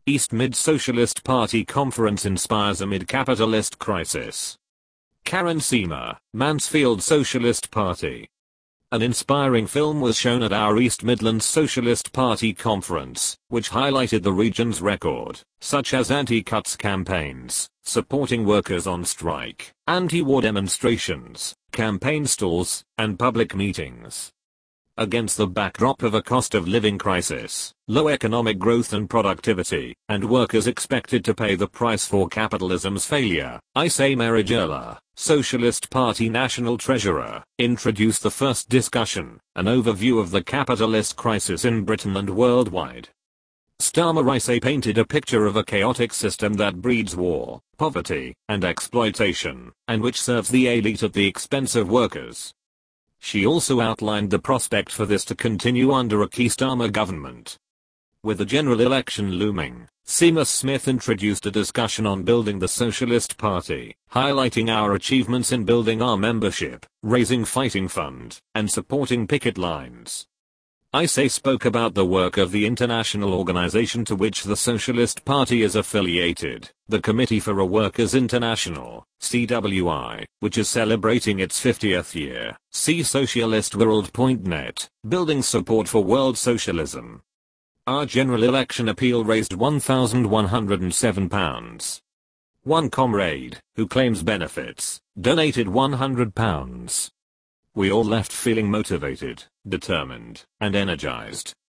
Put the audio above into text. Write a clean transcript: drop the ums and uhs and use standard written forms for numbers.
East Mid Socialist Party Conference inspires amid capitalist crisis. Karen Siemer, Mansfield Socialist Party. An inspiring film was shown at our East Midlands Socialist Party conference, which highlighted the region's record, such as anti-cuts campaigns, supporting workers on strike, anti-war demonstrations, campaign stalls, and public meetings. Against the backdrop of a cost of living crisis, low economic growth and productivity, and workers expected to pay the price for capitalism's failure, Aysé Merijola, Socialist Party National Treasurer, introduced the first discussion, an overview of the capitalist crisis in Britain and worldwide. Starmer Aysé painted a picture of a chaotic system that breeds war, poverty, and exploitation, and which serves the elite at the expense of workers. She also outlined the prospect for this to continue under a Keir Starmer government. With the general election looming, Seamus Smith introduced a discussion on building the Socialist Party, highlighting our achievements in building our membership, raising fighting fund, and supporting picket lines. Aysé spoke about the work of the international organization to which the Socialist Party is affiliated, the Committee for a Workers' International, CWI, which is celebrating its 50th year. See socialistworld.net, building support for world socialism. Our general election appeal raised £1,107. One comrade, who claims benefits, donated £100. We all left feeling motivated, determined, and energized.